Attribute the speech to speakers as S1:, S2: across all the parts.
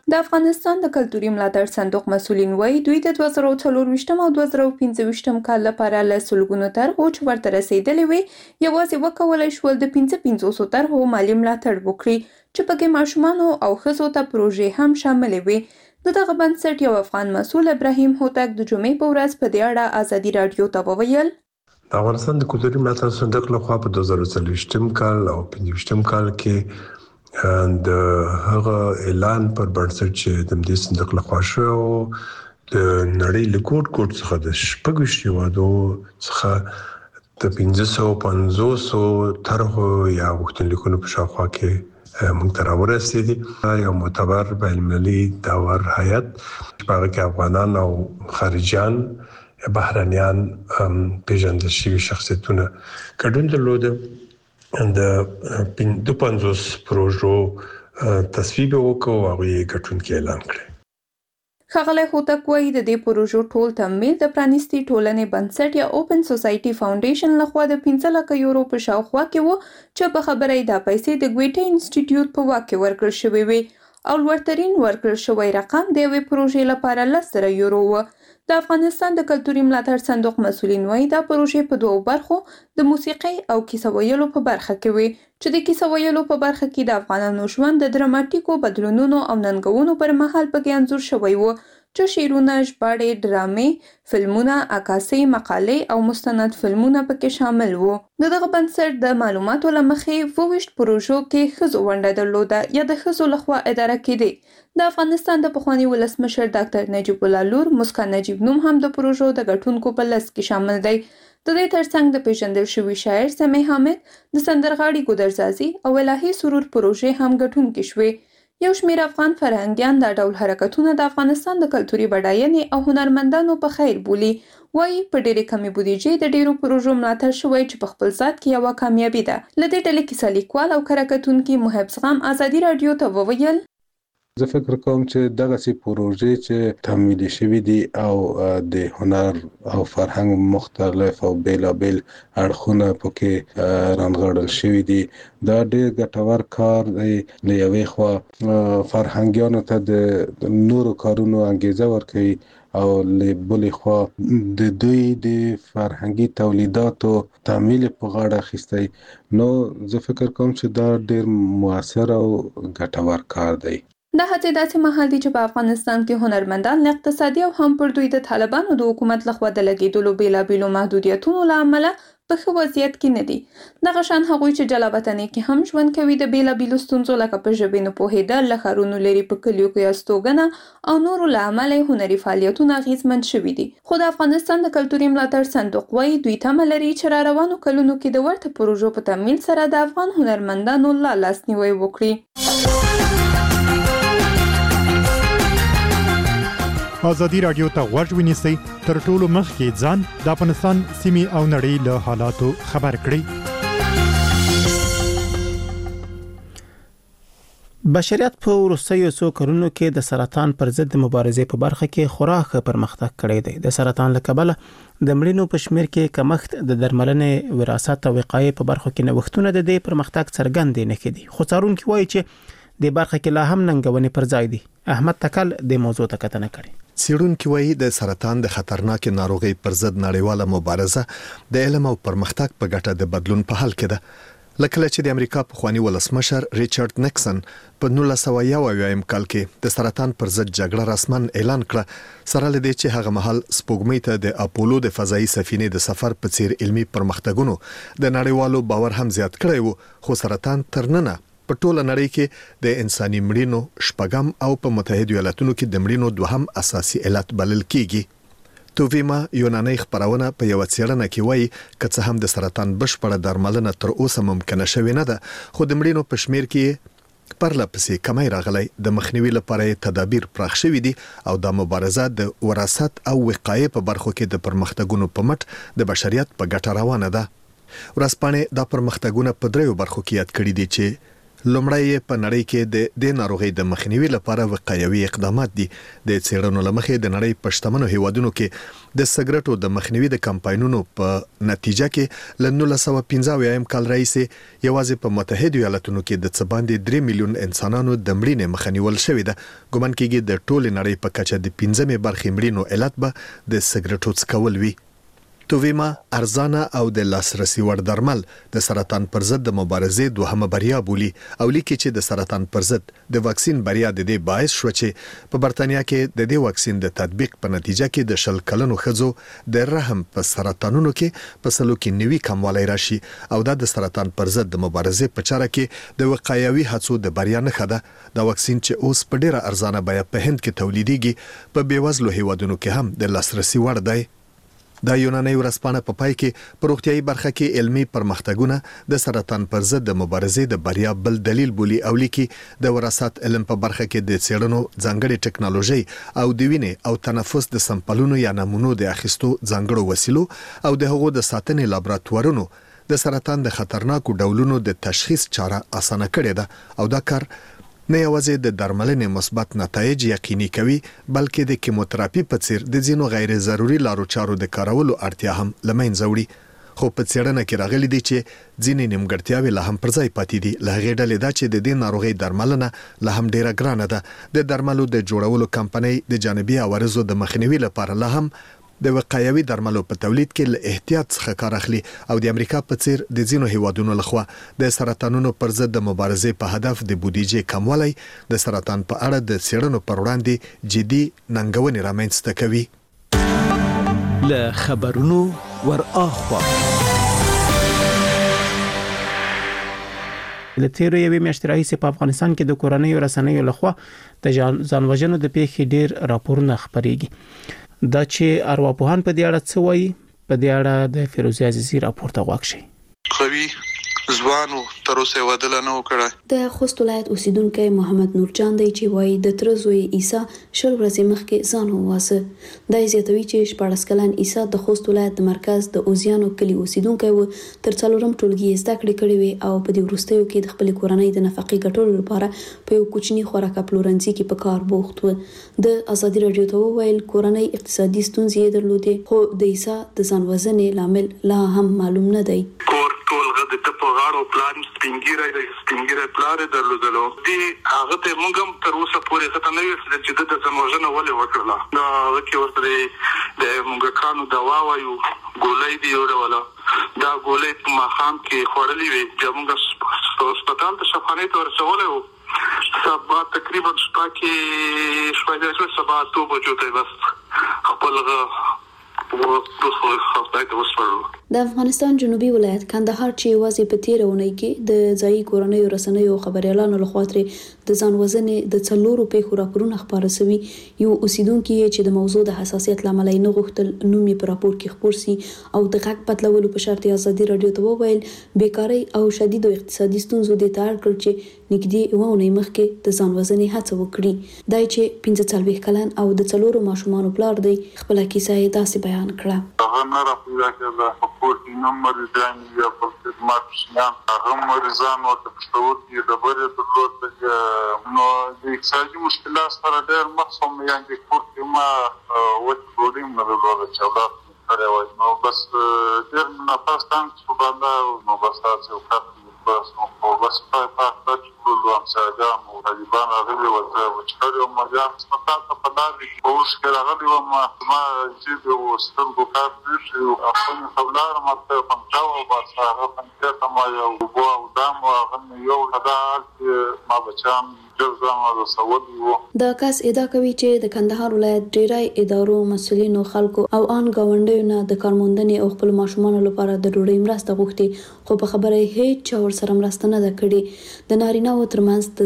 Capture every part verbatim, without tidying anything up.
S1: د افغانستان د کلتوري ملاتړ صندوق مسؤلین وایي دوی د دوه زره څلور او دوه زره پنځه کال لپاره له سلګونو طرحو چې ورته رسېدلې وې یوازې وکولای شول د پنځه پنځوسو طرحو مالي ملاتړ وکړي چې پکې ماشومانو او ښځو ته پروژې هم شاملې وې. د دغه بنسټ یو افغان مسؤل ابراهیم هوتک د جمعې په ورځ په دې اړه ازادي راډیو ته وویل:
S2: د افغانستان د کلتوري ملاتړ صندوق لخوا په دوه زره څلوېښتم کال او پنځویشتم کال کې د هغه اعلان پر بنسټ چې د دې صندوق لخوا شو د نړۍ له کوټ کوټ څخه د شپږ هیوادو څخه د پنځه سوه پنځوسو طرحو یا غوښتنلیکونو په شاوخوا کې موږ ته راورسېدي. یو معتبر بین‌المللي داور هیئت چې په هغه کې افغانان او خارجیان بهرنیان پیژندل شوي شخصیتونه ګډون درلوده. د دوه پنځوس پروژو تصویب وکړو او هغوی یې ګټونکي اعلان کړي.
S1: ښاغلی هوتک وایي د دې پروژو ټول تمویل د پرانیستي ټولنې بنسټ یا اوپن سوسایټي فاونډیشن لخوا د پنځه لکه یورو په شاوخوا کې و چې په خبره یې دا پیسې د ګویټه انسټیټیوټ په واک کې ورکړل شوې وې او لوړترین ورکړل شوی رقم د یوې پروژې لپاره لس زره یورو و. د افغانستان د کلتوري ملاتړ صندوق مسؤلین وایي دا پروژې په دوو برخو د موسیقۍ او کیسه ویلو په برخه کې وي چې د کیسه ویلو په برخه کې د افغانانو ژوند د دراماتیکو بدلونونو او ننګونو پر مهال پکې انځور شوی و چې شعرونه، ژباړې، ډرامې، فلمونه، عکاسۍ، مقالې او مستند فلمونه پکې شامل وو. د دغه بنسټ د معلوماتو له مخې اووه ویشت پروژو کې ښځو ونډه درلوده یا د ښځو لخوا اداره کېدې. د افغانستان د پخواني ولسمشر ډاکټر نجیب الله لور مسکا نجیب نوم هم د پروژو د ګټونکو په لست کې شامل دی. د دې ترڅنګ د پیژندل شوي شاعر سمیع حامد، د سندرغاړي ګودرزازي او الهي سرور پروژې هم ګټونکې شوې. یو شمېر افغان فرهنګیان دا ډول حرکتونه د افغانستان د کلتوري بډاینې او هنرمندانو په خیر بولي. وایي په ډېرې کمې بودیجې د ډېرو پروژو ملاتړ شوی چې په خپل ذات کې یوه کامیابي ده. له دې ډلې کیسه لیکوال او کره کتونکي محب زغم ازادي راډیو ته وویل:
S3: زه فکر کوم چې دغسې پروژې چې تمویل شوي دي او د هنر او فرهنګ مختلف او بیلابیل اړخونه پکې رانغاړل شوي دي، دا ډېر ګټور کار دی. له یوې خوا فرهنګیانو ته د نورو کارونو انګیزه ورکوي او له بلې خوا د دوی د فرهنګي تولیداتو تمویل په غاړه اخیستی. نو زه فکر کوم چې دا ډېر مؤثر او ګټور کار دی.
S1: دا هڅې داسې مهال دي چې په افغانستان کې هنرمندان له اقتصادي او هم پر دوی د طالبانو د حکومت لخوا د لګېدلو بیلابیلو محدودیتونو له امله په ښه وضعیت کې نه دي. دغه شان هغوی چې جلا وطنۍ کې هم ژوند کوي د بیلابیلو ستونزو لکه په ژبې نه پوهېدل، له ښارونو لرې په کلیو کې استوګنه او نورو له امله هنري فعالیتونه اغېزمن شوي دي. خو د افغانستان د کلتوري ملاتړ صندوق وایي دوی تمه لري چې را روانو کلونو کې د ورته پروژو په تمویل سره د افغان هنرمندانو لا لاسنیوی وکړي.
S4: ازادي راډیو ته غوږ ونیسئ، تر ټولو مخکې ځان د افغانستان سیمې او نړۍ له حالاتو خبر کړئ.
S5: بشریت په وروستیو څو کلونو کې د سرطان پر ضد مبارزې په برخه کې خورا ښه پرمختګ کړی دی. د سرطان له کبله د مړینو په شمېر کې کمښت، د درملنې، وراثت او وقایې په برخو کې نوښتونه د دې پرمختګ څرګندې نښې دي. خو څارونکي وایي چې د برخه کې لا هم ننګونې پر ځای دي. احمد تکل د موضوع ته کتنه کړې.
S6: څېړونکي وایي د سرطان د خطرناک ناروغۍ پر ضد نړیواله مبارزه د علم او پرمختګ په ګټه د بدلون په حال کې ده. لکه چې د امریکا پخوانی ولسمشر ریچارډ نیکسن په نولس سوه یو اویایم کال کې د سرطان پر ضد جګړه رسمن اعلان کړه، سره له دې چې هغه مهال سپوږمۍ ته د اپولو د فضایي سفینې د سفر په څیر علمي پرمختګونو د نړیوالو باور هم زیات کړی وو. خو سرطان تر ننه په ټوله نړۍ کې د انساني مړینو شپږم او په متحده ایالاتونو کې د مړینو دوهم اساسي علت بلل کیږي. توویما یوناني خبرونه په یو څېړنه کې وایي که څه هم د سرطان بشپړه درملنه تر اوسه ممکنه شوې نه ده، خو د مړینو په شمېر کې پرلپسې کمی راغلی. د مخنیوي لپاره تدابیر پراخ شوي دي او د مبارزه د وراثت او وقایې په برخو کې د پرمختګونو په مټ د بشریت په ګټه روانه ده. ورځپاڼې دا پرمختګونه په دریو برخو کې یاد کړي دي چې لومړی په نړۍ کې د د ناروغي د مخنیوي لپاره وقایوي اقدامات دي. د څېړنو لمخې د نړۍ په شتمنو هیوادونو کې د سګرټو د مخنیوي د کمپاینونو په نتیجه کې ل نولس سوه پنځه اویا کال راهیسې یوازې په متحده ایالاتونو کې د څه باندې درې میلیون انسانانو د مړینې مخنیول شوې ده. ګومان کېږي د ټول نړۍ په کچه د پنځمې برخې مړینو علت به د سګرټو څکول وي. توویما ارزانه او د لاسرسي وړ درمل د سرطان پر ضد د مبارزې دوهمه بریا بولی او لیکي چې د سرطان پر ضد د واکسین بریا د دې باعث شو چې په برتانیا کې د دې واکسین د تطبیق په نتیجه کې د شل کلنو ښځو د رحم په سرطانونو کې په سلو کې نوي کموالی راشي او دا د سرطان پر ضد د مبارزې په چاره کې د وقایوي هڅو د بریا نښه ده. دا واکسین چې اوس په ډیره ارزانه بیه په هند کې تولیدېږي په بیوزلو هیوادونو کې هم د لاسرسي وړ دی. د یوناني ورځپاڼه په پای کې په روغتيایي برخه کې علمي پرمختګونه د سرطان پر ضد د مبارزې د بریا بل دلیل بولی او لیکي د وراثت علم په برخه کې د څېړنو ځانګړي ټکنالوژي او د وینې او تنفس د سمپلونو یا نمونو د اخیستو ځانګړو وسیلو او د هغو د ساتنې لابراتوارونو د سرطان د خطرناکو ډولونو د تشخیص چاره اسانه کړې ده او دا کار نه یوازې د درملنې مثبت نتایج یقیني کوي بلکې د کیموتراپي په څیر د ځینو غیر ضروري لارو چارو د کارولو اړتیا هم لمنځه وړي. خو په څېړنه کې راغلي دي چې ځینې نیمګړتیاوې لا هم پر ځای پاتې دي. له هغې ډلې دا چې د دې ناروغۍ درملنه لا هم ډیره ګرانه ده. د درملو د جوړولو کمپنۍ د جانبي عوارضو د مخنیوي لپاره لا هم د وقایوي درملو په تولید کې له احتیاط څخه کار اخلي او د امریکا په څیر د ځینو هیوادونو لخوا د سرطانونو پر ضد د مبارزې په هدف د بودیجې کموالی د سرطان په اړه د څېړنو پر وړاندې جدي ننګونې رامنځته کوي.
S7: له خبرونو ور اخوا
S5: له تیرو یوې میاشتې راهیسې په افغانستان کې د کورنیو رسنیو لخوا د ځانوژنو د پیښې ډیر راپورونه خپرېږي. دا چې ارواپوهان په دې اړه څه وایي په دې اړه د فیروزه عزیزی راپور ته غوږ شئ.
S8: خوي ځوانو تر اوسه ودل نه وکړه.
S9: د خوست ولایت اوسیدونکو محمد نورجان دی چې وایي د تر زوی عیسی شل ورځې مخکې ځان وواسه. دا زیاتوي چې شپږ کلن عیسی د خوست ولایت د مرکز د اوزیانو کلی اوسیدونکو و تر څلورم ټولګي زده کړې کړې وي او په دې وروستیو کې د خپل کورنۍ د نفقې ګټلو لپاره په یو کوچني خوراک پلورنځي کې په کار بوخت و. د ازادي رادیو ته ویل کورنۍ اقتصادي ستونزې درلودې خو د عیسی د ځان وژنې لامل لا هم معلوم نه دی.
S8: ټول غد ته په غاړو پلان سپینګیره د سپینګیره پلان درلودلو دي هغه ته موږ هم تر اوسه پورې څه نه ویل چې د ځموژنه ولې وکړه. دا کې ورته د موږ کانو دوا وایو ګولۍ دی وروله دا ګولۍ په مخام کې خورلې وي چې موږ هسپتال ته شفانې ته ورسولې وو سبا تقریبا شپه کې شپږ سبا تو بجو ته بس خپل
S9: د افغانستان جنوبي ولایت کندهار چې یوازې په تیر اونۍ کې د ځایي کورنیو رسنیو خبريالانو لخوا ترې د ځان وژنې د څلورو پیښو راپورونه خبره شوي. یو اوسیدونکو چې د موضوع د حساسیت لامل نه غوښتل نوم یې په راپور کې خبر سي او د غږ بدلولو په شرط ازادي رادیو ته وویل بیکاری او شدید اقتصادي ستونزو د تار کړ چې نږدې یو اونۍ مخکې د ځان وژنې هڅه وکړي. دای چې پنځه څلوېښت کلن او د څلورو ماشومانو پلار دی خپل کیسه یې داسې بیان کړه.
S10: هغه نه راپیدا کړه خپل نمبر دې یا په خدمت شنه هغه مریضان او تشوت دې د بره په لور نو د اقتصادي مشکلات سره ډېر مخصوم یعنی کوټه ما وڅ پروګرام نه لري چې دا راوي نو بس ډېر نه پاستان څه باندې نو بس تاسو وکړئ بس نو بس په پاتې ټول امساګام او طالبان هغه وته وچړو مجام ستاسو په دادي اوس کې راغلی و ما ما چې د سترګو کار دي او خپل خبرونه ماته پنځاو بس هغه پنځه ما یو بو او دام هغه یو خدای ما بچان
S9: دا کس ادعا کوي چې د کندهار ولایت ډیری ادارو مسؤلینو خلکو او ان گاونډیو نه د کارموندنې او خپل ماشومان لپاره د ډوډۍ مرسته غوښتي خو په خبره هیڅ چا ورسره مرسته نه ده کړې. د نارینه و ترمنځ د ځان وژنې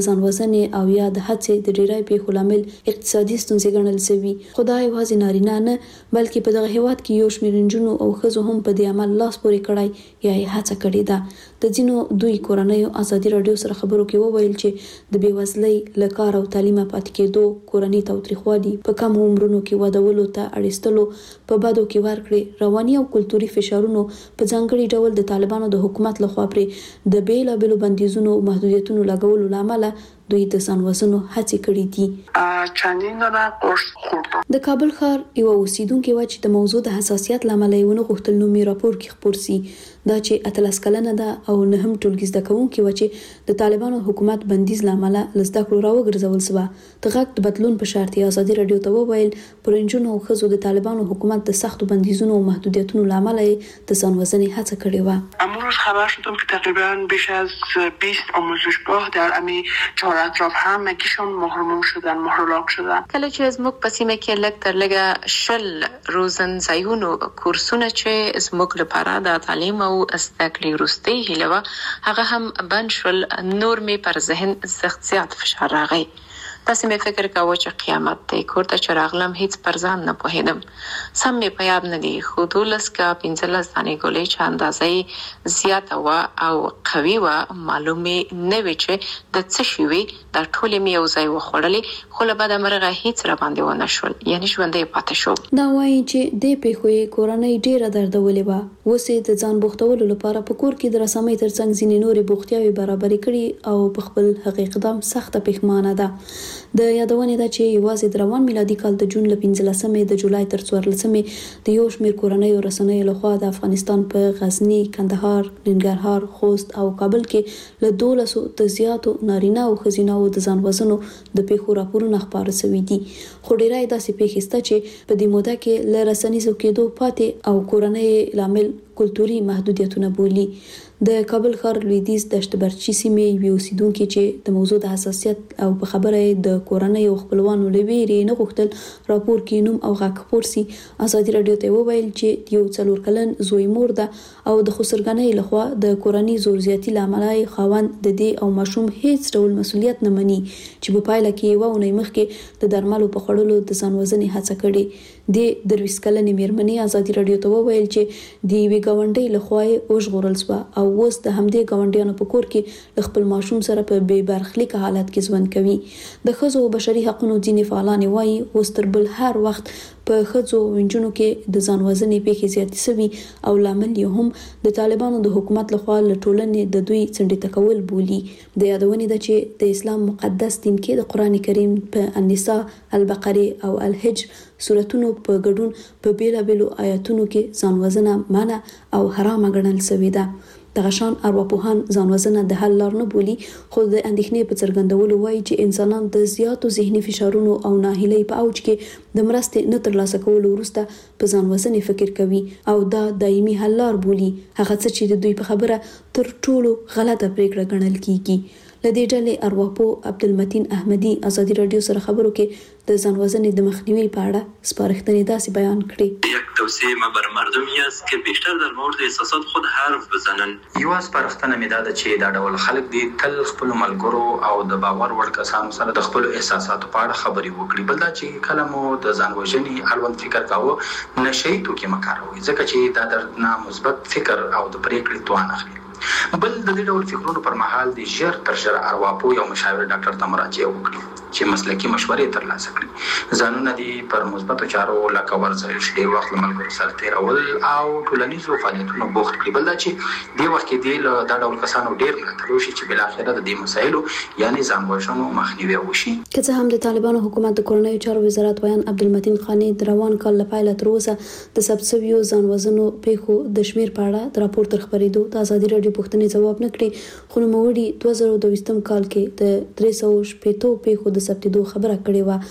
S9: وژنې او یا د هڅې د ډیری پیښو لامل اقتصادي ستونزې ګڼل شوي. خدای یوازې نارینه نه بلکې په دغه هیواد کې یو شمېر نجونو او ښځو هم په دې عمل لاس پورې کړی یا یې هڅه کړې ده. د ځینو دوی کورنیو ازادي راډیو سره خبرو کې وویل چې د بېوزلۍ له کار او تعلیمه پاتې کېدو، کورنۍ تاوتریخوالي، په کم عمرونو کې ودولو ته اړیستلو، په بدو کې ورکړې، رواني او کلتوري فشارونو په ځانګړي ډول د طالبانو د حکومت لخوا پرې د بیلابېلو بندیزونو او محدودیتونو لګولو له امله دوی د ځان وژنو هڅې کړې دي.
S11: چندین دانه قرص خوردم.
S9: د کابل ښار یو اوسیدونکو و چې د موضوع د حساسیت لامل یې ونه غوښتل نو می راپور کې خبر سي دا چې اتلس کلنه ده او نه هم ټولګي زده کوونکي و چې د طالبانو حکومت بندیز لامل لزده کړو راوګرځول سو. د غږ د بدلون په شرط ازادي رادیو ته وویل پرنجونو او خزو د طالبانو حکومت د سختو بندیزونو او محدودیتونو لامل د ځان وژنې هڅه کړې و.
S11: امروز خبر شدم که تقریبا بیش از بیست آموزشگاه در امی چهار اطراف هم یکیشون محروم شدن، محرولاک شدن.
S12: کله چې زموږ په سیمه کې لږ تر لږه شل روزنځایونو کورسونه چې زموږ لپاره د تعلیم او زده کړې وروستۍ هیله وه هغه هم بند شول، نور مې پر ذهن سخت زیات فشار راغی. تاسې مې فکر کاوه چې قیامت دی. کور ته چې راغلم هیڅ پر ځان نه پوهېدم. سم مې په یاد نه دي خو دولس که پنځلس دانې ګولۍ چې اندازه یې زیاته وه او قوي وه معلومې نه وې چې د څه شي وي. دا ټولې مې یو ځای وخوړلې خو له بده مرغه هیڅ راباندې ونه شول، یعنې ژوندی پاتې شو.
S9: دا وایي چې دې پیښو یې کورنۍ ډېره دردولې وه. اوس یې د ځان بوختولو لپاره په کور کې د رسامۍ ترڅنګ ځینې نورې بوختیاوې برابرې کړي او په خپل هغې اقدام سخته پښیمانه ده. د یادونې ده چې یوازې د روان میلادي کال د جون له پنځلسمې د جولای تر څوارلسمې د یو شمېر کورنیو رسنیو لخوا د افغانستان په غزني، کندهار، ننګرهار، خوست او کابل کې له دولسو د زیاتو نارینه او ښځینه د ځان وژنو د پیښو راپورونه خپاره شوي دي. خو ډیری داسې پیښې شته چې په دې موده کې له رسنیزو کېدو پاتې او کورنۍ لامل کلتوري محدودیتونه بولي. د کابل ښار لویدیځ دشت برچي سیمې یوې اوسیدونکې چې د موضوع د حساسیت او په خبره د کورنۍ او خپلوانو له ویرې نه غوښتل راپور کې نوم او غږ خپور سي، ازادي راډیو ته وویل چې یو څلور کلن زوی مور ده او د خسرګنۍ لخوا د کورنۍ زور زیاتی لامل خاوند د دې او ماشوم هیڅ ډول مسولیت نه مني چې په پایله کې یو ونې مخکې د درملو په خوړلو د ځان وژنې هڅه کړې. د درویس کلنې میرمنې ازادي راډیو ته وویل چې د یوې ګاونډۍ لخوا یې وژغورل شوه او اوس د همدې ګاونډیانو په کور کې خپل ماشوم سره په بې برخلیکه حالت کې ژوند کوي. د ښځو او بشري حقوقو ځینې فعالان وایي اوس تر بل هر وخت په ښځو او نجونو کې د ځان وژنې پیښې زیاتې شوي او لامل یې هم د طالبانو د حکومت لخوا له ټولنې د دوی څنډې کول بولي. د یادونې ده چې د اسلام مقدس دین کې د قران کریم په النساء، البقره او الحجر سورتونو په ګډون په بیلابېلو آیاتونو کې ځان وژنه منع او حرام ګڼل شوې ده. دغه شان ارواپوهان ځان وژنه د حل لار نه بولي خو د اندېښنې په څرګندولو وایي چې انسانان د زیاتو ذهني فشارونو او ناهیلۍ په اوج کې د مرستې نه ترلاسه کولو وروسته په ځان وژنې فکر کوي او دا دایمي حل لار بولي، هغه څه چې د دوی په خبره تر ټولو غلطه پریکړه ګڼل کیږي. لدې ډلې ارواپوه عبدالمتین احمدي ازادي راډیو سره خبرو کې د ځان وژنې د مخنیوي په اړه سپارښتنې داسې بیان کړې.
S13: یک توصیه بر مردمی است که بیشتر در مورد احساسات خود حرف بزنن. یو سپارښتنه مې ده چې دا ډول خلک دي تل خپل ملګرو او د باور وړ کسانو سره د خپل احساساتو په اړه خبرې وکړي. بل دا چې کله مو د ځان وژنې اړوند فکر کاوه نشي توکي مکاروي ځکه چې دا دردنا مثبت فکر او د پریکړې توان اخلي. بل د دې ډول فکرونو پر مهال د ژر تر ژره ارواپوه یو مشاور ډاکټر ته مراجعه وکړي چې مسلکي مشورې ترلاسه کړي. ځانونه دي پر مثبتو چارو لکه ورزش، ډېر وخت له ملګرو سره تېرول او ټولنیزو فعالیتونو بوخت کړي. بل دا چې دې وخت کې دې له دا ډول کسانو ډېر ملاتړ وشي چې بالاخره د دې مسایلو یعنې ځان وژنو مخنیوی وشي.
S9: که څه هم د طالبانو حکومت د کورنیو چارو وزارت ویان عبدالمتین خانی د روان کال له پیله تر اوسه د ثبت شویو ځان وژنو پیښو د شمېر په اړه د راپور تر خپرېدو د ازادي راډیو پوښتنې ځواب نه کړي خو نوموړي دوه زره دویشتم کال کې د درې سوه شپېتو پیښو د ثبتېدو خبره کړې وه.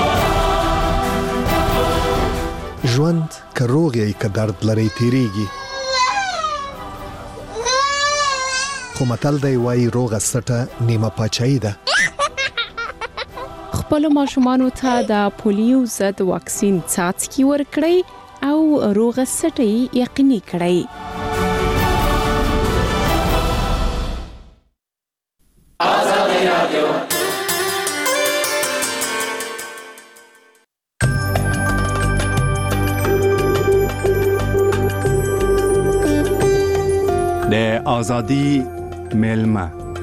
S6: ژوند که روغ یې که درد لري تیریږي، خو متل دی وایي روغه سټه نیمه پاچاهي ده.
S14: خپلو ماشومانو ته د پولیو ضد واکسین څاڅکي ورکړئ او روغه سټه یې یقیني کړئ.
S15: د ازادي ملما.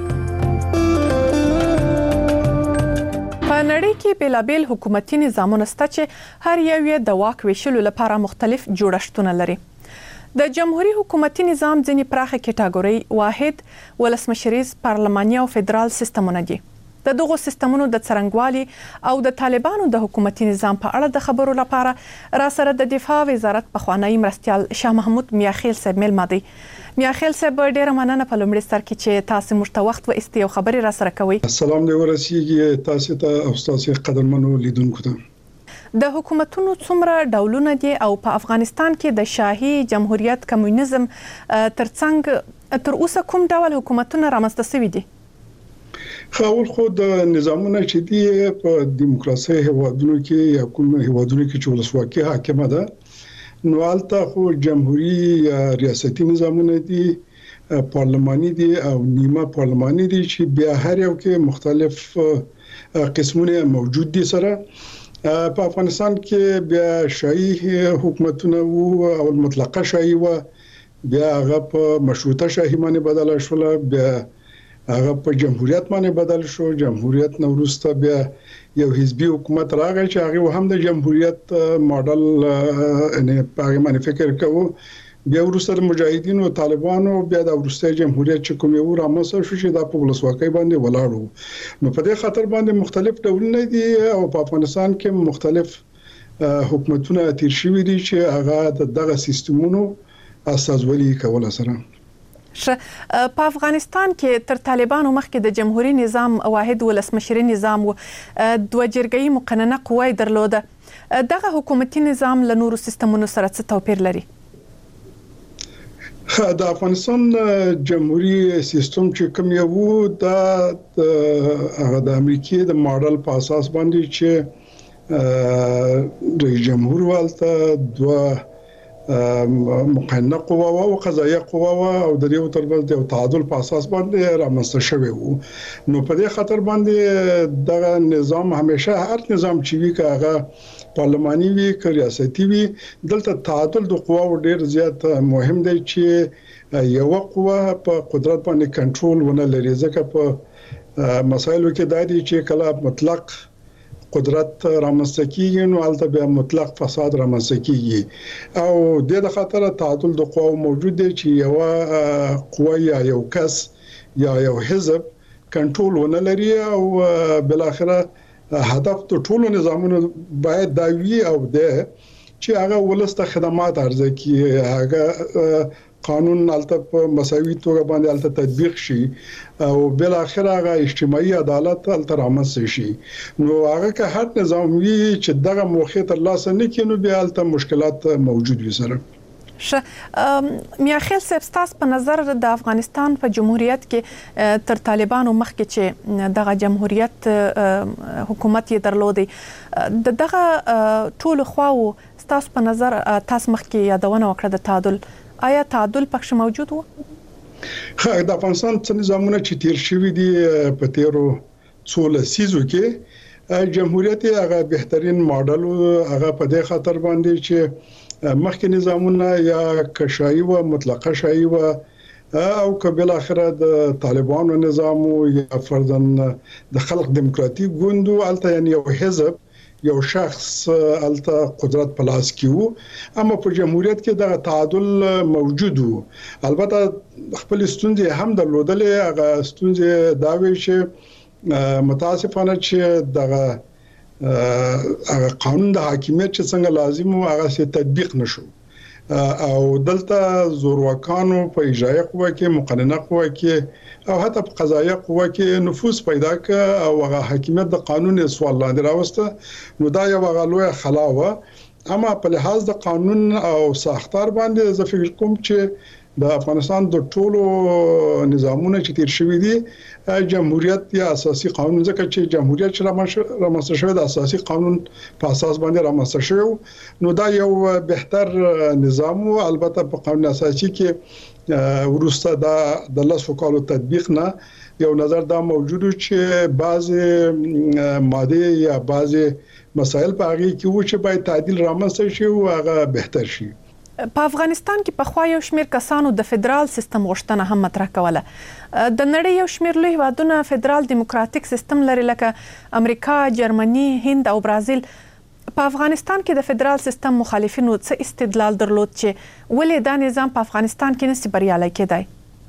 S16: په نړۍ کې بیلابیل حکومتي نظامونه شته چې هر یو یې د واک ویشلو لپاره مختلف جوړښتونه لري. د جمهوریت حکومتي نظام ځینې پراخه کټګوري واحد ولسمشریز پارلماني او فدرال سیستمونه دي. د دغو سیستمونو د څرنګوالي او د طالبانو د حکومتي نظام په اړه د خبرو لپاره را سره د دفاع وزارت پخوانی مرستیال شاه محمود میاخیل صاحب ملما دی. میاخیل صاحب ډیره مننه په لومړي سر کې چې تاسو موږ ته وخت و استیو خبري را سره کوي.
S17: السلام دې ورسیږي تاسو ته او تاسو قدرمنو لیدونکو ته.
S16: د حکومتونو څومره ډولونه دي او په افغانستان کې د شاهي جمهوریت کمونیزم ترڅنګ تر اوسه کوم ډول حکومتونه رامنځته شوي دي؟
S17: خاور خو د نظامونه چې دی په دیموکراسي هوادونو کې یا کوم هوادونو کې چې ولسواکي حاکمه ده نو البته خو جمهوریت ریاستي نظامونه دي پارلماني دي او نیمه پارلماني دي چې بیا هر یو کې مختلف قسمونه موجود دي. سره په افغانستان کې بیا شاهي حکومتونه او مطلقه شاهي و بیا هغه په مشروطه شاهي باندې بدل شول بیا هغه په جمهوریت باندې بدل شو. جمهوریت نو وروسته بیا یو حزبي حکومت راغی چې هغه هم د جمهوریت ماډل نه په باندې فکر کوو. بیا وروسته د مجاهدینو او طالبانو بیا د وروسته جمهوریت چې کوم یو رامنځته شو چې د په ولسواکۍ باندې ولاړو. نو په دې خاطر باندې مختلف ډولونه دي او په افغانستان کې مختلف حکومتونه تیر شوي دي چې هغه دغه سیستمونو اساسولي کول سره.
S16: په افغانستان کې تر طالبانو مخکې د جمهوریت نظام واحد ولسمشری نظام و دوه جرګې مقننه قوه درلوده. دغه حکومتي نظام له نورو سیستمونو سره څه توپیر لري؟
S17: د افغانستان جمهوریت سیستم چې کوم یو د هغه د امریکای د ماډل په اساس باندې چې د جمهور والته دوه مقننه قوه او قضایه قوه او د یو ترمنځ د تعادل په اساس باندې رامنځته شوی وو. نو په دې خاطر باندې دغه نظام همیشه هر نظام چې وی کاغه پارلماني وی که ریاستي وی دلته تعادل د قواو ډیر زیات مهم دی چې یو قوه په قدرت باندې کنټرول ونه لري. ځکه په مسایلو کې دا دي چې کله مطلق قدرت رامنځته کیږي نو البته بیا مطلق فساد رامنځته کیږي او د دې خاطر تعادل د قواو موجود دی چې یو قوه یا یو کس یا یو حزب کنټرول ونه لري او بل اخره هدف د ټولو نظامونو باید دا وي او د چې هغه ولسته خدمات ارزه کی هغه قانون البته په مساوي توګه باندې البته تطبیق شي او بل اخر هغه اجتماعي عدالت البته رامنځته شي. نو هغه که هر نظام وی چې دغه موخه تر لاسه نه کینو بیا البته مشکلات موجود وي. سره
S16: ش میاخیل صاحب تاسو په نظر د افغانستان په جمهوریت کې تر طالبانو مخکې چې دغه جمهوریت حکومت یې درلودي د دغه ټول خواو تاسو په نظر تاسو مخکې یادونه وکړه د تعادل آیا تعادل پکښ موجود وو؟
S17: خا د افغانستان څخه نظامونه چې تیر شوی دي په تیرو څو لسیزو کې جمهوریت هغه بهترین ماډل هغه په دې خاطر باندې چې مخکې نظامونه یا کشایي و مطلقه شایي و او کبل اخره د طالبانو نظام یا فرضاً د خلق دموکراتیک ګوند الته یعنی یو حزب یو شخص الته قدرت په لاس کې وو اما په جمهوریت کې د تعادل موجود وو. البته خپل ستونزې هم درلودلې هغه ستونزې دا وی چې متاسفانه چې دغه هغه قانون د حاکمیت چې څنګه لازم وو هغه سي تطبیق نشو او دلته زورواکانو په اجرایه قوه کې مقننه قوه کې او حتی په قضایه قوه کې نفوذ پیدا ک او هغه حاکمیت د قانون سوال لاندې راوسته. نو دا یو غلوه خلاوه اما په لحاظ د قانون او ساختار باندې زه فکر کوم چې د افغانستان د ټولو نظامونو چې تیر شوی دي جمهوریت یا اساسي قانون ځکه چې جمهوریت چې رامنځته شوی د اساسي قانون په اساس باندې رامنځته شوی نو دا یو بهتر نظام او البته په قانون اساسي کې ورسته دا د لاسو کالو تطبیق نه یو نظر دا موجود چې بعض ماده یا بعض مسائل په هغه کې و چې باید تعدیل رامنځته شي او هغه بهتر شي.
S16: په افغانستان کې په خوا یو شمېر کسانو د فدرال سیستم غوښتنه هم مطرح کوله. د نړۍ یو شمېر لوی هیوادونه فدرال دیموکراتیک سیستم لري لکه امریکا، جرمني، هند او برازیل. په افغانستان کې د فدرال سیستم مخالفینو څه استدلال درلود چې ولې دا نظام په افغانستان کې نشي بریالي کېدای؟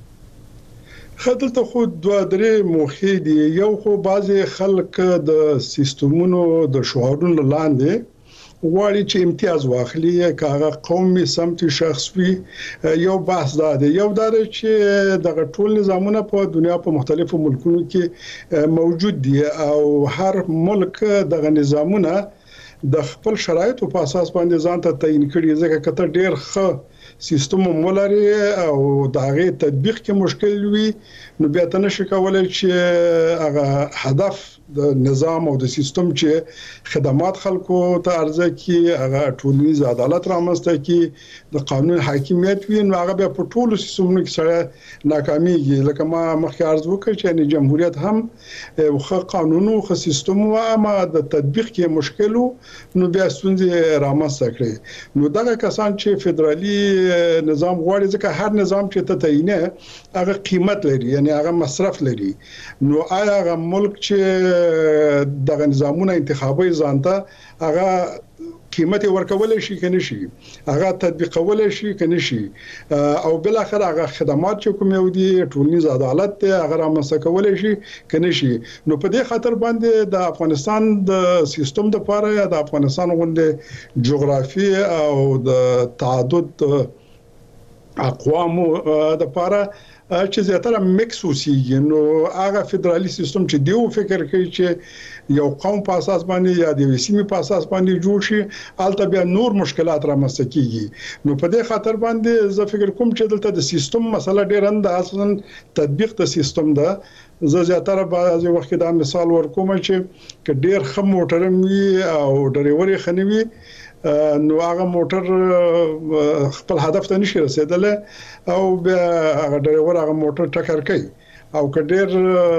S17: خدلته خو دوه درې موخې دي. یو خو بعضی خلک د سیستمونو د شعارونو لاندې غواړي چې امتیاز واخلي، کاغه قومي سمتي شخصي. یو بحث دا دی. یو دا چې د ټول نظامونه په دنیا په مختلفو ملکونو کې موجود دي او هر ملک د نظامونه د خپل شرایطو په اساس باندې ځان ته تعین کړي. ځکه کته ډېر ښه سیستم مولري او دغه تطبیق کې مشکل وي، نو بیا ته نشي کولای چې هغه هدف د نظام او د سیستم چې خدمات خلکو ته عرضه کی، هغه ټولنیز عدالت رامنځته کی، د قانون حاکمیت وي، نو هغه بیا په ټولو سیستمونو کې سره ناکاميږي. لکه ما مخکې عرض وکړ چې یعنی جمهوریت هم خو قانون او خو سیستم او اما د تطبیق کې مشکل نو بیا ستونزې رامنځته کړي. نو دغه کسان چې فدرالي نظام غواړي، ځکه هر نظام چې ته تعینه هغه قیمت لري، یعنی هغه مصرف لري. نو آیا هغه ملک چې دغه نظامونه انتخابي ځانته هغه قیمت ورکول شي کنه شي، هغه تطبیقول شي کنه شي، او بل اخر هغه خدمات چې کوم یو دي ټولنیز عدالت ته هغه رامنځته کول شي کنه شي. نو په دې خاطر باندې د افغانستان د سیستم د لپاره یا د افغانستان غونډه جغرافي او د تعدد اقوام د لپاره چې زیاتره میکس وسیږي، نو هغه فدرالي سیستم چې دیو فکر کوي چې یو قوم په اساس باندې یا د وسیمې په اساس باندې جوړ شي، البته بیا نور مشکلات رامنځته کیږي. نو په دې خاطر باندې زه فکر کوم چې دلته د سیستم مسله ډېر اند اصلا تطبیق د سیستم ده. زه زیاتره بعضی وخت دا مثال ورکوم چې ک ډېر خم موټر وي او ډریوري خنوي، نو هغه موټر خپل هدف ته نشي رسیدلی او بیا هغه ډرایور هغه موټر ټکر کوي، او کډیر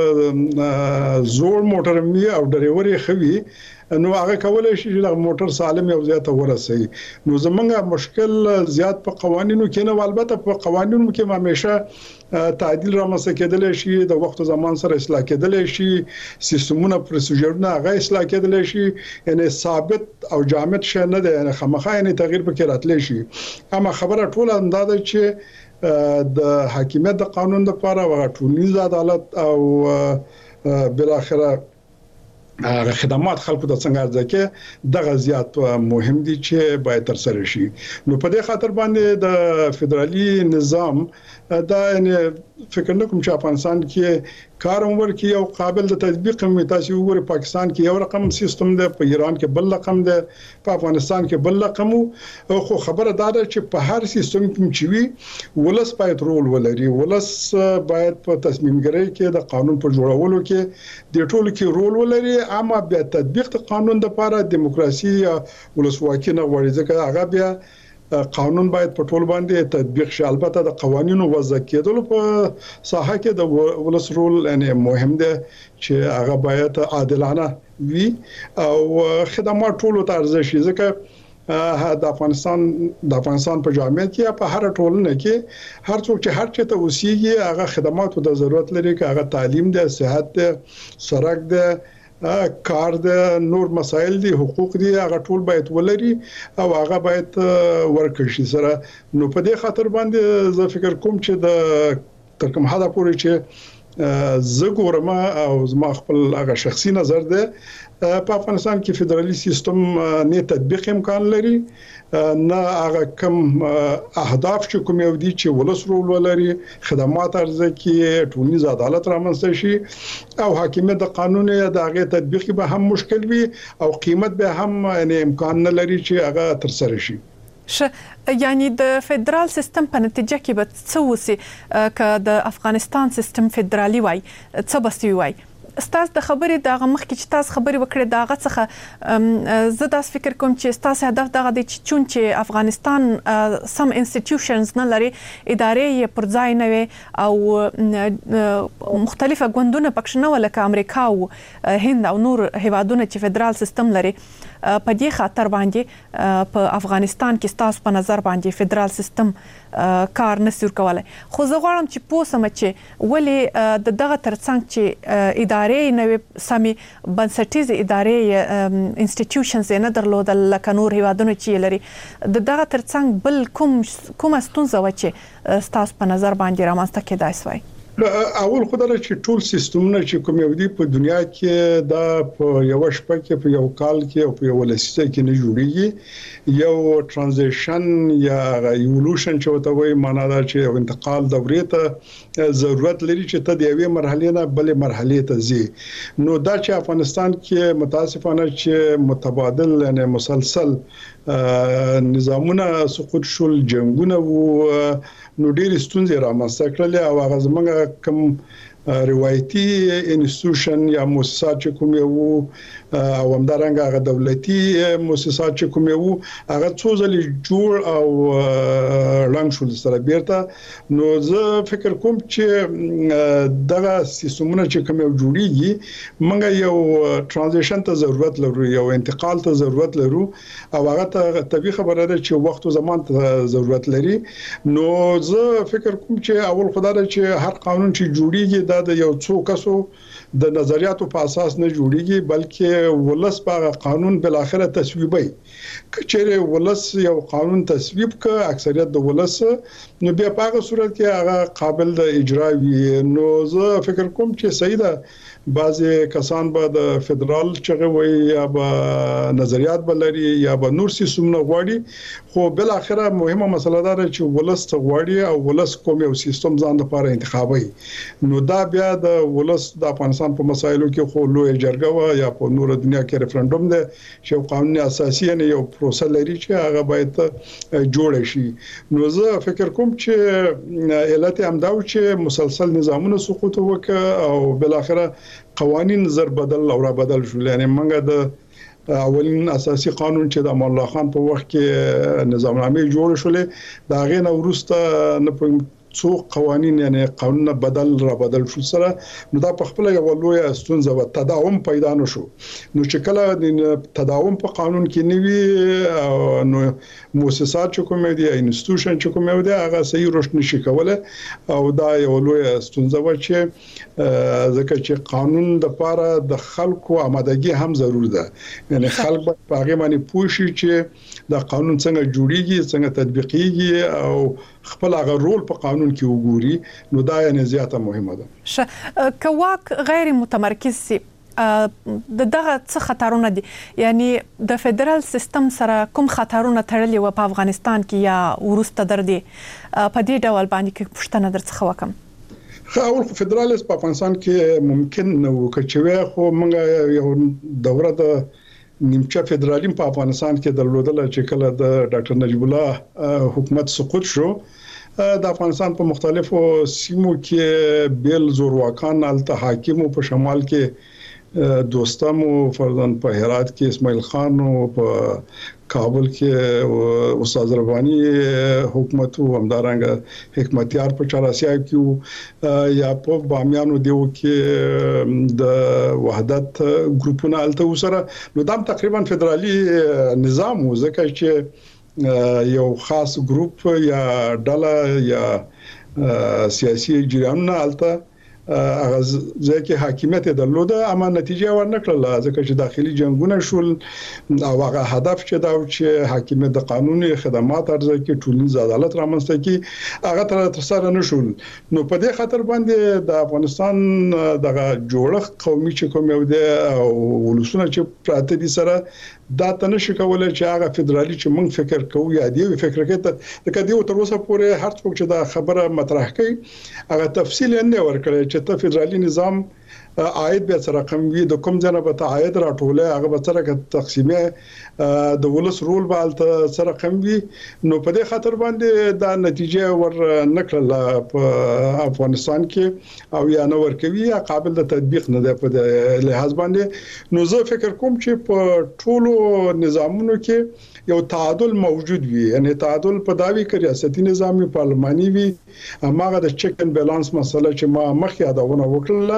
S17: زوړ موټر می او ډرایور یې خوي، نو هغه کولای شي چې موټر سالم یو ځای ته ورسي. نو زمونږ مشکل زیات په قوانینو کې نه، البته په قوانینو کې همیشه تعدیل رامنځته کېدلی شي، د وخت زمان سره اصلاح کېدلی شي، سیستمونه پروسیجرونه هغه اصلاح کېدلی شي، یعنی ثابت او جامد شي نه دی، یعنی خامخا یعنی تغییر پکې راتلی شي. اما خبره ټوله اندازه چې د حاکمیت د قانون لپاره او ټولنیز عدالت او بل اخره هغه خدمات خلکو د څنګه ځکه دغه زیات مهم دي چې باید تر سره شي. نو په دې خاطر باندې د فدرالي نظام دا یعنی فکر نه کوم چې افغانستان کې کار عمر کې یو قابل د تطبیق هم تاسو وګورئ. پاکستان کې یو رقم سیستم دی، په ایران کې بل رقم دی، په افغانستان کې بل رقم. خو خبره دا ده چې په هر سیستم کې چې وي ولس باید رول ولري، ولس باید په تصمیم ګیری کې د قانون په جوړولو کې د ټولو کې رول ولري. اما بیا تطبیق د قانون لپاره دیموکراسي یا ولسواکي نه غواړي، ځکه هغه بیا قانون باید په ټول باندې تطبیق شي. البته د قوانینو وضع کېدل په ساحه کې د ولس رول یعنی مهم دی چې هغه باید عادلانه وي او خدمات ټول ته ارزښت شي. ځکه د افغانستان د افغانستان په جامعه کې په هر ټولنه کې هر څوک چې هر چا ته اوسېږي هغه خدماتو د ضرورت لري، که هغه تعلیم دی، صحت دی، سړک دی، کار د نور مسایل دي، حقوق دي، هغه ټول باید ولري او هغه باید ورکړي شي سره. نو په دې خاطر باندې زه فکر کوم چې د تر کوم حدا پورې چې زه ګورم او زما خپل هغه شخصي نظر ده، په افغانستان کې فدرالي سیستم نه تطبیق امکان لري، نه هغه کوم اهداف چې کوم یو دي چې ولس رول ولري، خدمات ارزه کې ټولنیز عدالت رامنځته شي او حاکمیت د قانون یا د هغه تطبیق به هم مشکل وي او قیمت به هم یعنی امکان نه لري چې هغه تر سره شي.
S16: ش یعنی د فدرال سیستم په نتیجه کې به څه وسی ک د افغانستان سیستم فدرالي وای څه بسوي وای؟ ستاسو د خبرې د مخکې چې تاسو خبرې وکړې دا غا څخه زه تاسو فکر کوم چې تاسو هدف دغه دی چې چون چې افغانستان سم انسټیټیوشنز نه لري، ادارې یې پر ځای نه وي او مختلفه ګوندونه پکښ نه ولکه امریکا او هند او نور هیوادونه چې فدرال سیستم لري، په دې خاطر باندې په افغانستان کې ستاسو په نظر باندې فدرال سیستم کار نسور کولای. خو زه غواړم چې پوه سم چې ولې د دغه ترڅنګ چې ادارې نوې سمې بنسټیزې ادارې انسټیټیوشنز نه درلودل لکه نور هیوادونو چې لري، د دغه ترڅنګ بل کوم کومه ستونزه و چې ستاسو په نظر باندې رامنځته کېدای سوی؟
S17: اول خدای چې ټول سیستمونه چې کوم یو دی په دنیا کې دا په یو شپه کې په یو کال کې او په یو لسیزه کې نه جوړیږي. یو ترانزیشن یا ایولوشن چې وته وایي معنا دا چې یو انتقال دورې ته ضرورت لري چې ته د یوې مرحلې نه بلې مرحلې ته ځي. نو دا چې افغانستان کې متاسفانه چې متبادل یعنی مسلسل نظامونه سقوط شول، جنگونه وو، نو ډېر ستونزې رامنځته کړلې او هغه زمونږ کوم روایتي انسټیټیوشن یا مؤسسات چې کوم یو او همدارنګه هغه دولتي مؤسسات چې کوم یو هغه څو ځلې جوړ او رنګ شول سره بیرته. نو زه فکر کوم چې دغه سیستمونه چې کوم یو جوړیږي موږ یو ترانزیشن ته ضرورت لرو، یو انتقال ته ضرورت لرو او هغه ته طبيعي خبره ده چې وخت او زمان ته ضرورت لري. نو زه فکر کوم چې اول خدای چې هر قانون چې جوړیږي د یو څو کسو د نظریاتو په اساس نه جوړیږي، بلکې ولس په قانون بل اخره تصویبي. کچېره ولس یو قانون تصویب ک اکثریت د ولس نو بیا په هغه صورت کې هغه قابل د اجرا وي. نو زه فکر کوم چې صحیح ده بعضی کسان به د فدرال چغه وي یا به نظریات بلري یا به نور سیستمونه غواړي، خو بل اخره مهمه مسله ده چې ولس ته غواړي او ولس کوم یو سیستم ځان لپاره انتخابي. نو دا بیا د ولس د افغانستان په مسایلو کې خو لوی جرګه و یا په نور دنیا کې ریفرندوم ده چې قانون اساسي نه یو پروسه لري چې هغه باید جوړ شي. نو زه فکر کوم چې علت هم دا و چې مسلسل نظامونه سقوط وکړ او بل اخره قوانین زر بدل او را بدل شول. یعنی منګه د اولین اساسي قانون چې د امان الله خان په وخت کې نظامنامه جوړ شولې دا غي نو ورسته نه څو قوانین یعنی قانون بدل را بدل شو سره نو دا په خپل یو لوی ستونزه و تداوم پیدا نشو. نو چې کله د تداوم په قانون کې نیوي نو مؤسسات چې کوم دي انسټیټیوشن چې کوم دي هغه صحیح رشد نشي کوله او دا یو لوی ستونزه و چې ځکه چې قانون د لپاره د خلکو آمادګي هم ضرور ده. یعنی خلک په هغه باندې پوه شي چې دا قانون څنګه جوړیږي، څنګه تطبیقیږي او خپل هغه رول په قانون کې وګوري. نو دا یې زیاته مهمه ده.
S16: ش کواک غیر متمرکز سي د دغه څه خطرونه دي، یعنی د فدرال سیستم سره کوم خطرونه تړلي و په افغانستان کې یا ورسته در دي په دې ډول باندې کې پښتنه درڅخه وکم؟
S17: اول خو فدرالیزم په افغانستان کې ممکن نه وکړي، خو موږ یو دوره د نیمچه فدرالیزم په افغانستان کې درلودل چې کله د ډاکټر نجیب الله حکومت سقوط شو. د افغانستان په مختلفو سیمو کې بیل زورواکان الته حاکمو په شمال کې دوستمو فرضاً په هرات کې اسماعیل خان او په کابل کې استاد ربانی حکومت او همدارنګه حکمتیار په چاراسیا کې یا په بامیانو دیو کې د وحدت ګروپونه الته وسره نو دا تقریبا فدرالي نظام و، ځکه چې یو خاص ګروپ یا ډله یا سیاسي جریانونه الته هغه ځکه حاکمیت درلوده اما نتیجه ورنکړه ځکه چې داخلي جنگونه شول او هغه هدف چې دا چې حاکمیت د قانوني خدمات ارزه کې ټولنیز عدالت رامنځته کی هغه تر سره نشول. نو په دې خاطر باندې د افغانستان دغه جوړښت قومي چې کوم یو دی او ولسونه چې پراته دي سره دا تنه شي کولای چې هغه فدرالي چې موږ فکر کوو یا دی فکر کوي ته د کدی تر اوسه پورې هر څوک چې دا خبره مطرح کوي هغه تفصیل نه ورکړي چې ته فدرالي نظام عاید به سره رقم وي د کوم ځنه به عاید راټوله هغه به سره تقسیمه د ولس رول به سره رقم وي. نو په دې خاطر باندې دا نتیجه ور نکړه په افغانستان کې او یا نو ورکوي یا قابل د تطبیق نه ده په لحاظ باندې. نو زه فکر کوم چې په ټولو نظامونو کې یو تعادل موجود وي، یعنی تعادل په داوی کې ریاستي نظامي پارلماني وي، هغه د چیک ان بیلانس مسله چې ما مخکې یادونه وکړه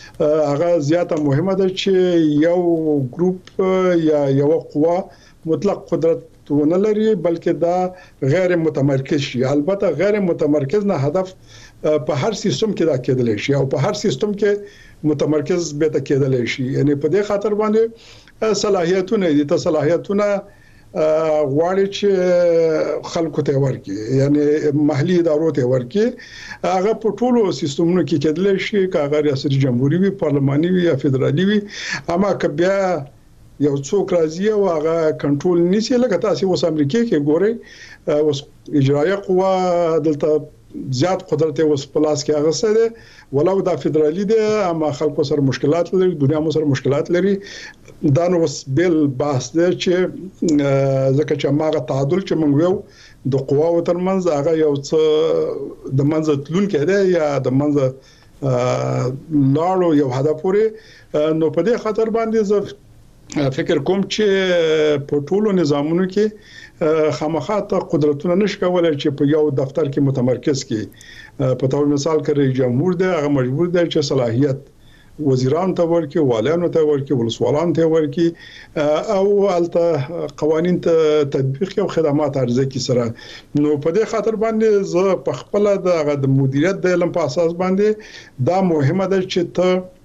S17: هغه زیاته مهمه ده چې یو ګروپ یا یو قوه مطلق قدرت ونه لري بلکې دا غیر متمرکز شي. البته غیر متمرکز نه هدف په هر سیستم کې دا کېدلی شي او په هر سیستم کې متمرکز به تا کېدلی شي. یعنی په دې خاطر باندې صلاحیتونه دي ته صلاحیتونه غواړي چې خلکو ته ورکړي یعنی محلي ادارو ته ورکړي هغه په ټولو سیستمونو کې کېدلی شي که هغه ریاست جمهوریت وي پارلماني وي یا فدرالي وي اما که بیا یو څوک راځي او هغه کنټرول نیسي لکه تاسو اوس امریکا کې ګورئ اوس اجرایه قوه دلته زیات قدرت اوس پلاس کې هغه څه ده ولو دا فدرالي ده اما خلکو سره مشکلات لري دنیا مو سره مشکلات لري دا نو اوس بل بحث ده چې ځکه چې ماغه تعادل چې موږ یو د قواو ترمنځ هغه یو څه د منځ تلون کېده یا د منځ لاړو یو هدف پورې نو په دې خاطر باندې زه فکر کوم چې په ټولو نظامونو کې خامخا ته قدرتونه نشي کولای چې په یو دفتر کې متمرکز کې په تور مثال کې رئیس جمهور دی هغه مجبور دی چې صلاحیت وزیران ته ورکړي والیانو ته ورکړي ولسوالان ته ورکړي او الته قوانين ته تطبیق او خدمات عرضه کی سره نو په دې خاطر باندې زه په خپل د مدیریت د علم په اساس باندې دا مهمه ده چې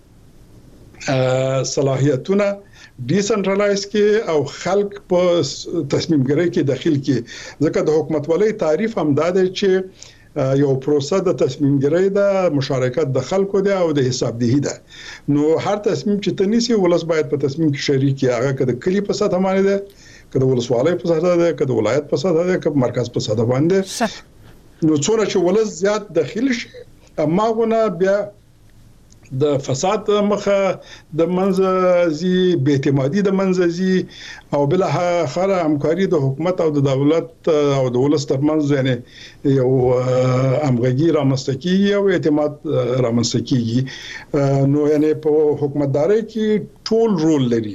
S17: ته صلاحیتونه ډیسنټرلایز کې او خلک په تصمیم ګیری کې داخل کې ځکه د حکومتولۍ تعریف هم دا دی چې یو پروسه د تصمیم ګیری د مشارکت د خلکو دی او د حسابدهی ده نو هر تصمیم چې تنيسي ولس باید په تصمیم کې شریک وي هغه کده کلی په ساته باندې ده کده ولسوالۍ په ساته ده کده ولایت په ساته ده کده مرکز په ساته باندې نو څومره چې ولس زیات داخل شي اما غونه بیا د فساد مخه د منځزي به اعتمادي د منځزي او بل اخر همکاري د حکومت او د دولت او د ولس ترمنځ یعنی یو همغږي رامنځته کیږي او اعتماد رامنځته کیږي نو یعنی په حکومتداري کې ټول رول لري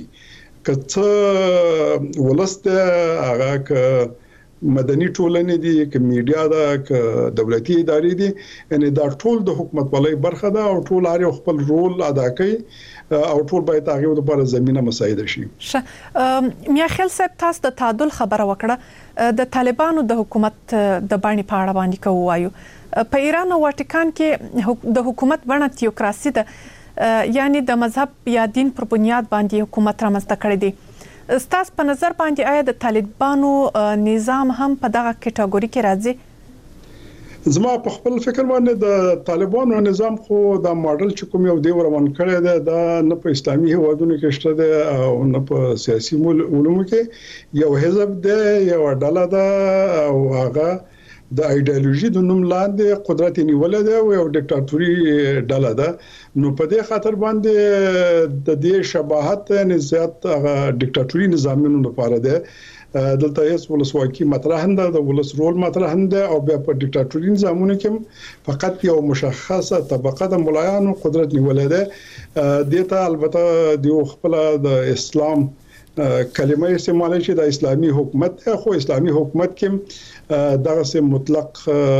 S17: کته ولسته هغه ک مدني ټولنې دي ک میډیا ده ک دولتي ادارې دي یعنی دا ټول د حکومتولۍ برخه ده او ټول هر خپل رول ادا کوي او ټول باید هغه لپاره زمينه مساعده شي.
S16: میا خیل صاحب تاسو د تعادل خبره وکړه د طالبانو د حکومت د باندې پاړه باندې کوایو په ایران او واتیکان کې د حکومت بڼه تیوکراسي ده یعنی د مذهب یا دین پر بنیاد باندې حکومت رامنځته کړی دی. ستاسو په نظر باندې آیا د طالبانو نظام هم په دغه کټګوري کې راځي؟
S17: زما په خپل فکر باندې د طالبانو نظام خو د ماډل چې کوم یو دی ورمن کړی دی دا نه په اسلامي هیوادونو کې شته دی او نه په سیاسي علومو کې یو حزب دی یو ډله ده او هغه د ایدئولوژي د نوم لاندې قدرت نیولې ده او یو ډیکټاتوري ډله ده نو په دې خاطر باندې د دې شباهت نه زیات هغه ډیکټاتوري نظامونو لپاره ده دلته هیڅ ولسواکي مطرح نه ده د ولس رول مطرح نه ده او بیا په ډیکټاتوري نظامونو کې فقط یو مشخصه طبقه د ملایانو قدرت نیولې ده دته البته د خپل د اسلام کلمه استعمال شي د اسلامي حکومت خو اسلامي حکومت کې دغه سه مطلق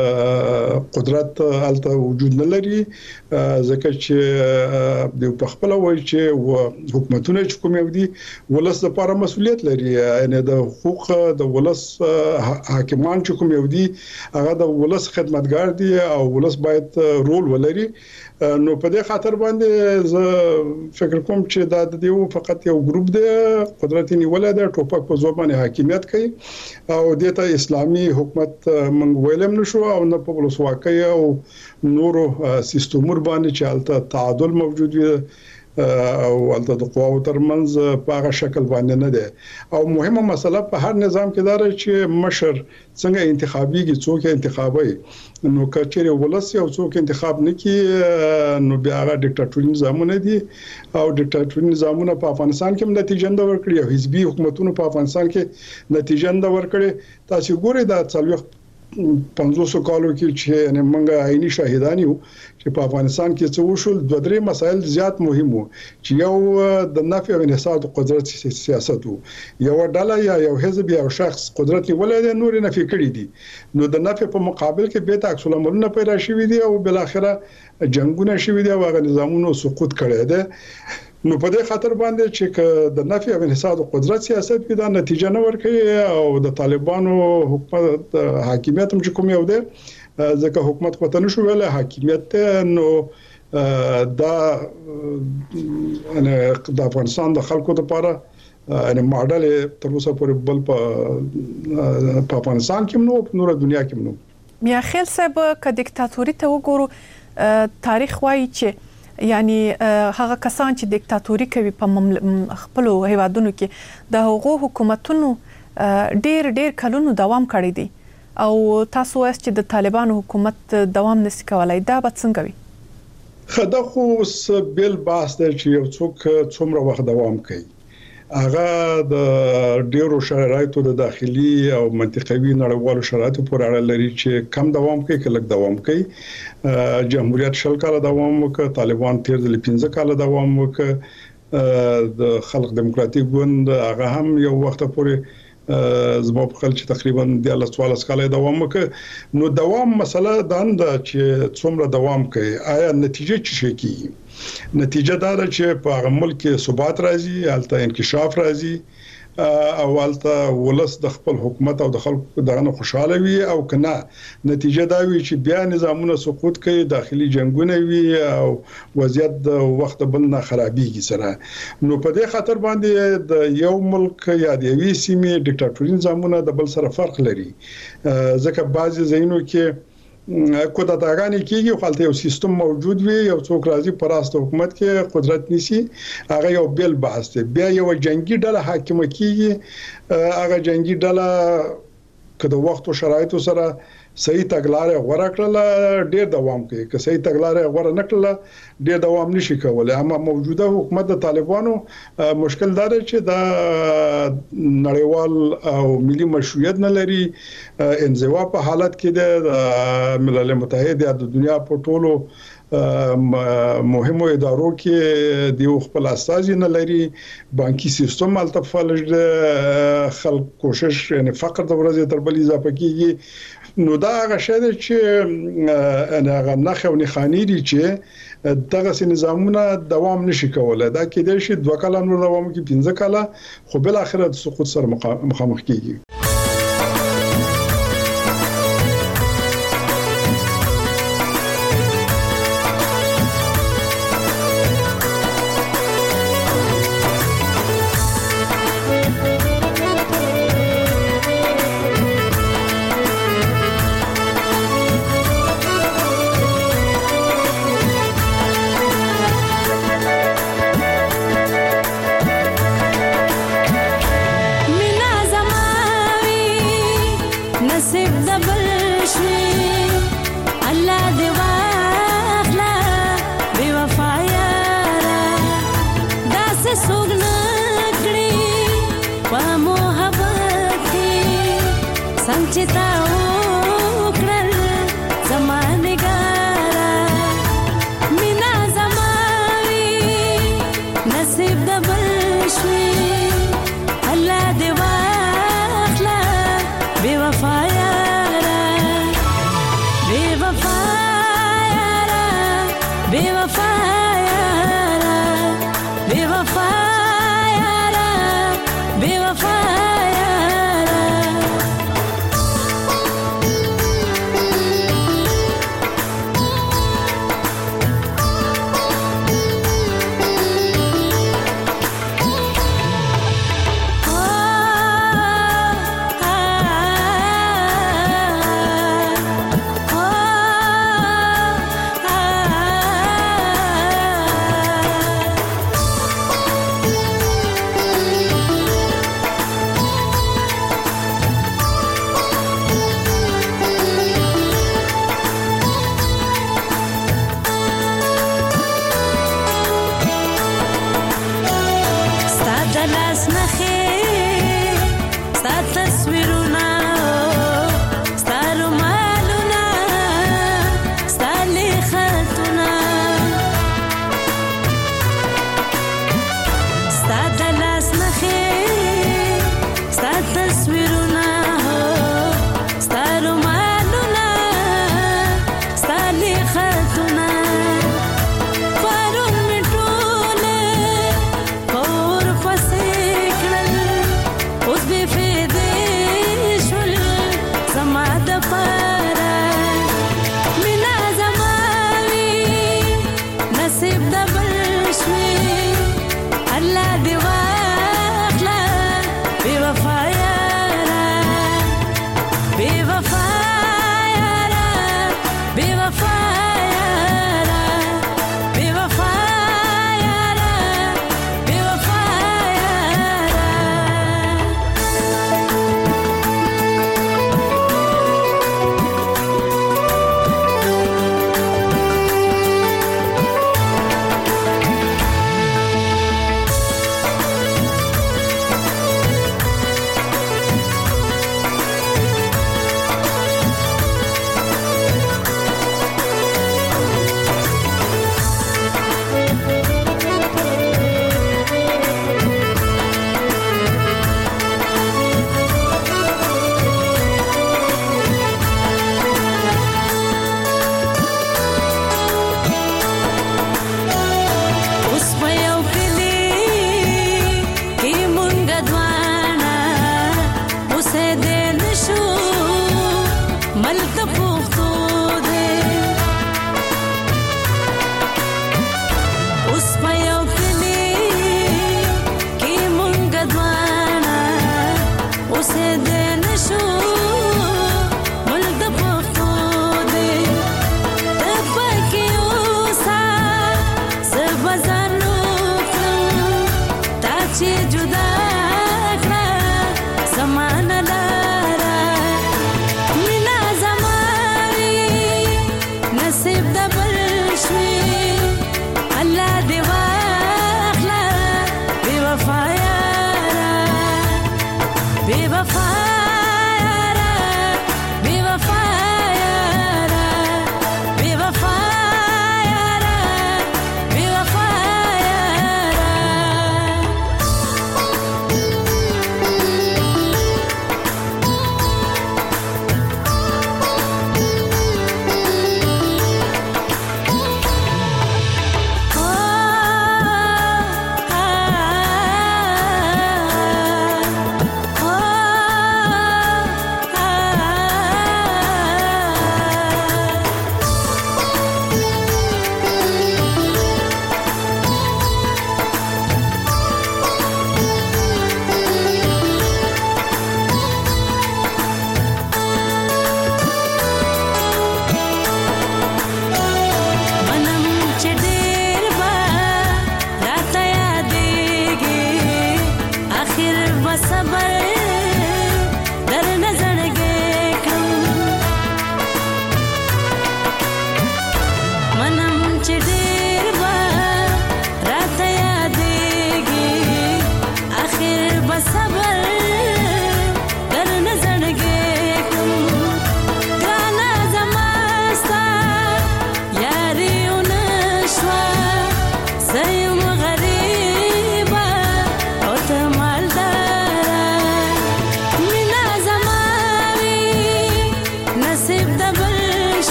S17: قدرت الته وجود نه لري ځکه چې د خپل وایي چې حکومتونه چې کوم یو دي ولس لپاره مسؤلیت لري یعنی د حقوق د ولس حاکمان چې کوم یو دي هغه د ولس خدمتګار دي او ولس باید رول ولري نو په دې خاطر باندې زه فکر کوم چې دا د یو فقط یو ګروپ دی قدرت نیولې ده ټوپک په زور باندې حاکمیت کوي او دته اسلامي حکومت منګ ویلم نشو او نه په ولسواکۍ او نورو سیستمور باندې چې الته تعادل موجود وي او الته د قواو ترمنځ په هغه شکل باندې نه ده او مهمه مسله په هر نظام کې دا چې مشر څنګه انتخابيږي څوک انتخابي نو کچېره ولس یو څوک انتخاب نه کی نو بیا هغه ډیکټاتوري نظامونه دي او ډیکټاتوري نظامونه په افغانستان کې نتیجه نه ورکړي او حزبي حکومتونو په افغانستان کې نتیجه نه ورکړي تاسو ګورئ دا څلوي پنځوس کالو کې چې نه منګه عیني شاهدان یو چې په افغانستان کې څه وشول دوه درې مسایل زیات مهم وو چې یو د نفي او انحصار د قدرت سیاست وو یو ډله یا یو حزب یا شخص قدرت ولې نور نفي کړی دي نو د نفي په مقابل کې به عکس العملونه پیدا شوي دي او بل اخره جنگونه شوي دي او هغه نظامونو سقوط کړی دی نو په دې خاطر باندې چې د نفي او انحصار د قدرت سیاست کې دا نتیجه نه ورکړي او د طالبانو حکومت حاکمیت هم کوم یو دی ځکه حکومت پته نشو ویل حاکمیت نو دا انا د افغانستان د خلکو لپاره ان ماډل تر اوسه پورې بل په افغانستان کې نو په نور دنیا کې نو
S16: میا خیل صاحب ک دیکتاتوري ته وګورو تاریخ وایي چې یعنی هغه کسان چې دیکتاتوري کوي په خپل هیوادونو کې د هغو حکومتونو ډیر ډیر کلونو دوام کړی دی او تاسو واست چې د طالبانو حکومت دوام نشي کولای دا به څنګه وي
S17: خدا خو بل باس دی چې یو څوک څومره وخت دوام کوي هغه د ډیرو شرایطو د داخلي او منطقوي نړیوالو شرایطو پورې اړه لري چې کم دوام کوي کله دوام کوي جمهوریت شل کاله دوام وکړ طالبان تیر ځل پنځه کاله دوام وکړ د خلق دیموکراتیک ګوند هغه هم یو وخت پورې زما په خل چې تقریبا د الله سوال اسکاله دوام وکړ نو دوام مسله داند چې څومره دوام کوي آیا نتیجه څه شي کی نتیجه دا ده چې په ملک ثبات راځي الته انکشاف راځي او الته ولس د خپل حکومت او د خلکو دغه خوشاله وي او کنه نتیجه دا وي چې بیا نظامونه سقوط کوي داخلي جنگونه وي او وضعیت د وخت بل نه خرابېږي سره نو په دې خاطر باندې د یو ملک یا د یوې سیمې ډیکټاتوري نظامونه د بل سره فرق لري ځکه بعضي ځایونو کې کومه داګانی کېږي خو هلته یو سیستم موجود وي یو څوک راځي پر راست حکومت کې قدرت نيسي هغه یو بل بحث دی بیا یو جنگي ډله حاکم کېږي هغه جنگي ډله کله وخت او شرایطو سره صحیح تګلارې غوړه کړل ډېر دوام کوي که صحیح تګلارې غوړه نکړل ډېر دوام نشي کولای اما موجوده حکومت د طالبانو مشکل دا دی چې دا نړیوال او ملي مشروعیت نه لري انزوا په حالت کې د ملل متحد د دنیا په ټولو مهمو ادارو کې د خپل اساسي نه لري بانکي سیستم التفالج خلک کوشش یعنی فقر د ورځې تر بل اضافه کیږي نو دا هغه شی دی چې هغه نخ او نخانی دي چې دغه سي نظامونه دوام نشي کولای دا کېدای شي دوه کاله نور دوام کوي پنځه کاله خو بل اخر د سقوط سره مخامخ کیږي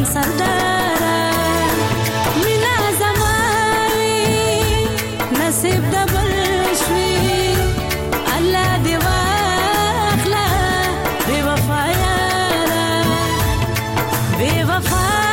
S18: سردارا مینا زماري نصیب د بل شوي الله دی واخلا بے وفا یارا بے وفا